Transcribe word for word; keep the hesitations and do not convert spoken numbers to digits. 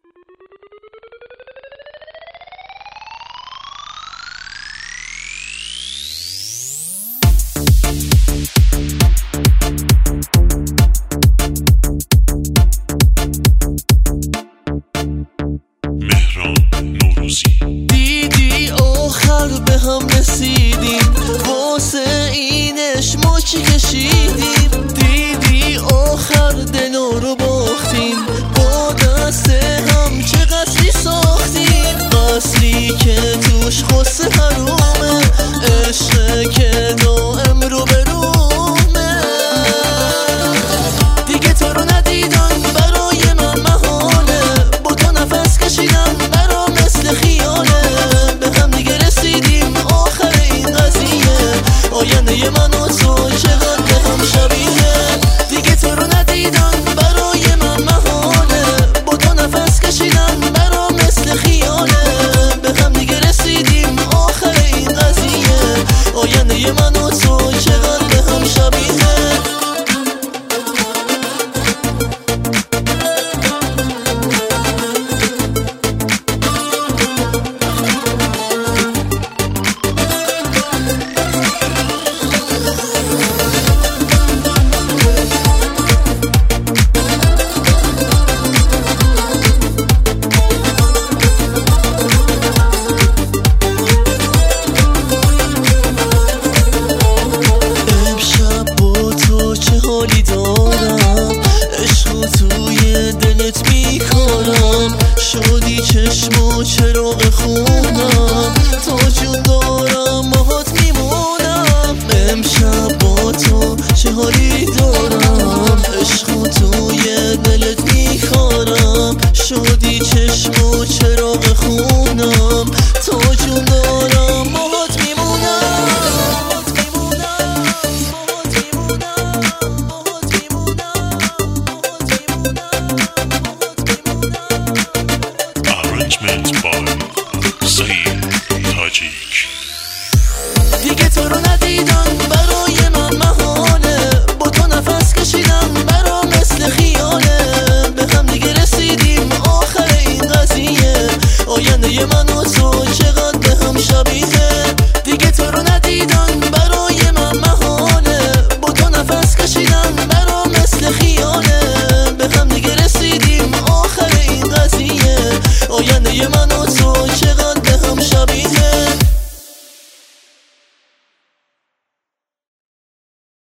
دیدی آخر به هم رسیدیم، واسه اینش ما چی کشیدیم. دیدی آخر دلا رو باختیم، با دست هم چه قصری ساختیم. قصری که توش خسته حرومه، عشقه که دائم رو برومه. دیگه تو رو ندیدم برای من محاله، با تو نفس کشیدم برا مثل خیاله. به هم دیگه رسیدیم آخر این قضیه، آینده من و تو چقدر به هم شبیه. دیگه تو رو ندیدم برای من محاله، با تو نفس کشیدم برا مثل خیاله. به هم دیگه رسیدیم آخر این قضیه، آینده من و تو چقدر به هم شبیه. شدی چشم و چراغ خونم، تا جون دارم باهات میمونم. امشب با تو چه حالی دارم، عشق و توی دلت میخوانم. شدی چشم و چراغ خونم،